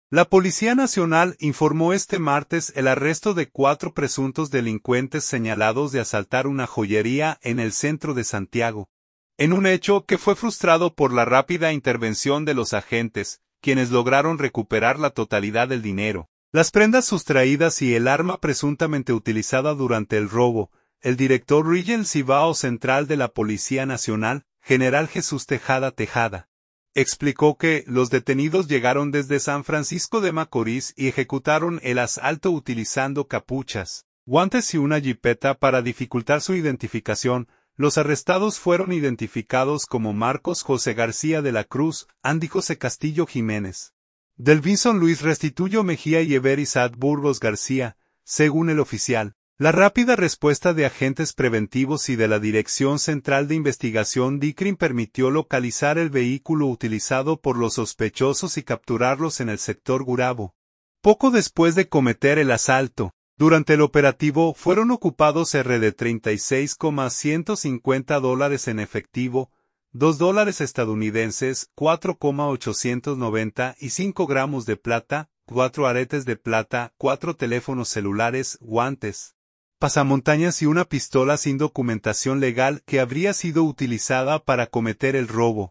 La Policía Nacional informó este martes el arresto de 4 presuntos delincuentes señalados de asaltar una joyería en el centro de Santiago, en un hecho que fue frustrado por la rápida intervención de los agentes, quienes lograron recuperar la totalidad del dinero, las prendas sustraídas y el arma presuntamente utilizada durante el robo. El director Regional Cibao Central de la Policía Nacional, General Jesús Tejada Tejada, explicó que los detenidos llegaron desde San Francisco de Macorís y ejecutaron el asalto utilizando capuchas, guantes y una jipeta para dificultar su identificación. Los arrestados fueron identificados como Marcos José García de la Cruz, Andy José Castillo Jiménez, Delvinson Luis Restituyo Mejía y Ever Isaac Burgos García, según el oficial. La rápida respuesta de agentes preventivos y de la Dirección Central de Investigación DICRIM permitió localizar el vehículo utilizado por los sospechosos y capturarlos en el sector Gurabo. Poco después de cometer el asalto, durante el operativo fueron ocupados de $36,150 en efectivo, $2 estadounidenses, 4,890 y 5 gramos de plata, 4 aretes de plata, 4 teléfonos celulares, guantes, pasamontañas y una pistola sin documentación legal que habría sido utilizada para cometer el robo.